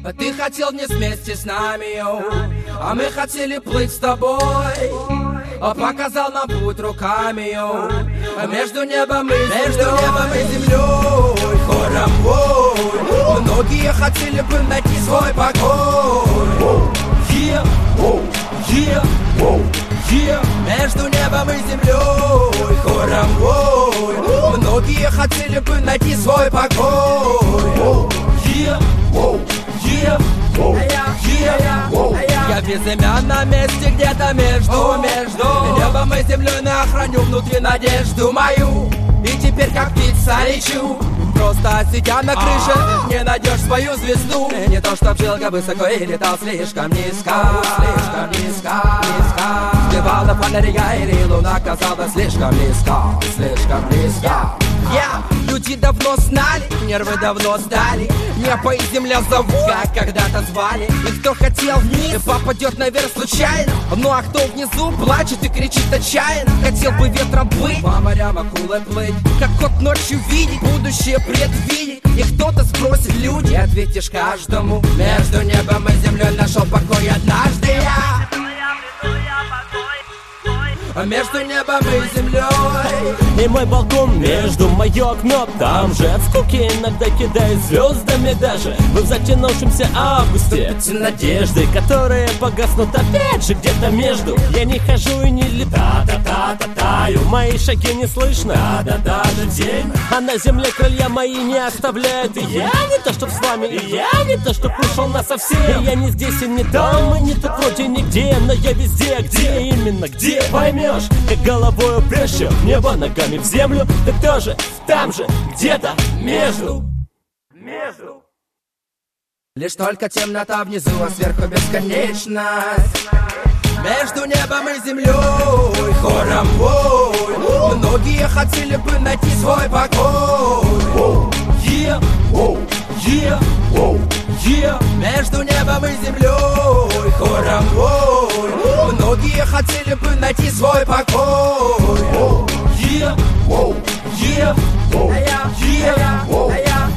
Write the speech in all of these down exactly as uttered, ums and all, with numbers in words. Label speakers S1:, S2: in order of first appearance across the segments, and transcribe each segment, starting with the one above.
S1: Ты хотел вниз вместе с нами, йоу, а мы хотели плыть с тобой. Показал нам путь руками, йоу, между небом и землей, между небом и землей, хором, ой. Многие хотели бы найти свой покой. Yeah, yeah, yeah. Между небом и землей, хором, ой. Многие хотели бы найти свой покой. Yeah, yeah, yeah. Я в безымянном месте где-то между, между небом и землей, но я храню внутри надежду мою. И теперь как птица лечу, просто сидя на крыше, не найдешь свою звезду. Не то чтоб жил высоко и летал слишком низко, слишком низко, низко. Сбивала фонари и луна казалась слишком близко, слишком близко. Yeah. Люди давно знали, нервы давно сдали. Небо и земля зовут, как когда-то звали. И кто хотел вниз, попадет наверх случайно. Ну а кто внизу плачет и кричит отчаянно. Хотел бы ветром быть, по морям акулой плыть, как кот ночью видеть, будущее предвидеть. И кто-то спросит, люди, ответишь каждому. Между небом и землей нашел покой однажды я. Между небом и землей.
S2: И мой балкон между мое окно. Там же от скуки иногда кидает звездами даже в затянувшемся августе надежды, которые погаснут опять же где-то между. Я не хожу и не летаю, та-та-та-та-таю. Мои шаги не слышно, да-да-да, день. А на земле крылья мои не оставляют. И я не то, чтоб с вами, и я не то, чтоб ушел насовсем. И я не здесь и не там, и не тут вроде нигде. Но я везде, где именно, где поймешь. Как головою прежде в небо, ногами в землю. Так тоже там же, где-то между. Между.
S1: Лишь только темнота внизу, а сверху бесконечность. Между небом и землей, хором, ой. Многие хотели бы найти свой покой. Yeah, yeah, yeah. Между небом и землей, хором, ой. Многие хотели бы найти свой покой. Yeah, yeah, yeah, yeah.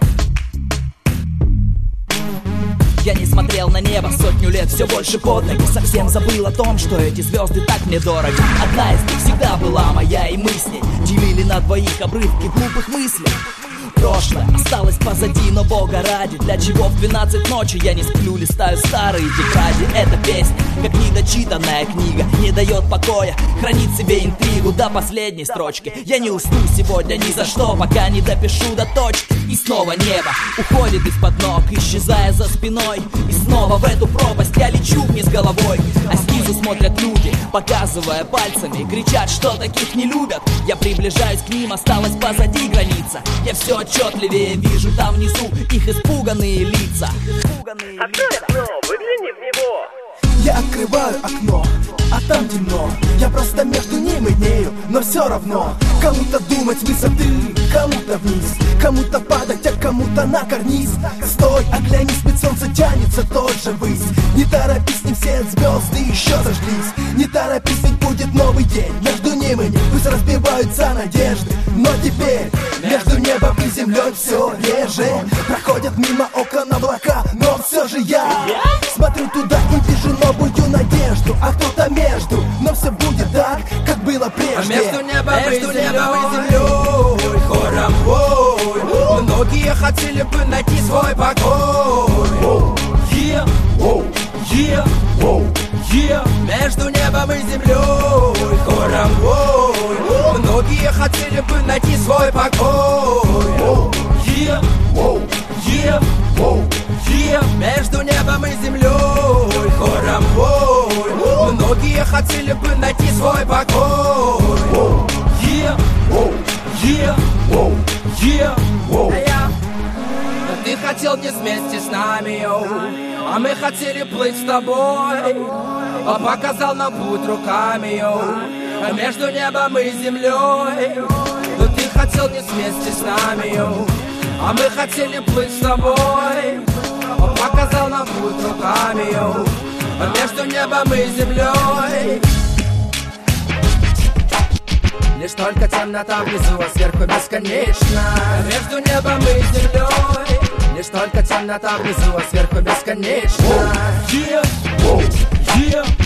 S3: Я не смотрел на небо сотню лет, все больше под ноги. Совсем забыл о том, что эти звезды так мне дороги. Одна из них всегда была моя, и мы с ней делили на двоих обрывки глупых мыслей. Прошлое осталось позади, но Бога ради, для чего в двенадцать ночи я не сплю, листаю старые тетради. Эта песня, как недочитанная книга, не дает покоя, хранит в себе интригу до последней строчки. Я не усну сегодня ни за что, пока не допишу до точки. И снова небо уходит из-под ног, исчезая за спиной. И снова в эту пропасть я лечу вниз головой. А снизу смотрят люди, показывая пальцами, кричат, что таких не любят. Я приближаюсь к ним, осталась позади граница. Я все отчетливее вижу там внизу их испуганные лица.
S2: Открой окно, выгляни в него.
S4: Я открываю окно, а там темно. Я просто между ним и нею, но все равно. Кому-то думать с высоты, кому-то вниз, кому-то падать, а кому-то на карниз. Стой, оглянись, ведь солнце тянется тоже ввысь. Не торопись, не все звезды еще зажглись. Не торопись, ведь будет новый день. Между ним и ним пусть разбиваются надежды. Но теперь между небом и землей все реже. Проходят мимо окон облака, но все же я смотрю туда и вижу новую надежду. А кто-то между, но все будет так, как было прежде.
S1: Между небом, между и, небом и землей, хором, ой. Многие хотели бы найти свой покой. Yeah, yeah, yeah. Между небом и землей, хором, ой. Многие хотели бы найти свой покой. Yeah, yeah, yeah. Между небом и землей, хором, ой. Многие хотели бы найти свой покой. Yeah, yeah, yeah, yeah. Ты хотел вниз вместе с нами, йоу, а мы хотели плыть с тобой. Показал нам путь руками, йоу, между небом и землей. Но ты хотел вниз вместе с нами, йоу, а мы хотели плыть с тобой. Показал нам путь руками, йоу, между небом и землей. Лишь только темнота внизу, а сверху бесконечно. Между небом и землей. Лишь только темнота внизу, а сверху бесконечно.
S2: Yeah, yeah.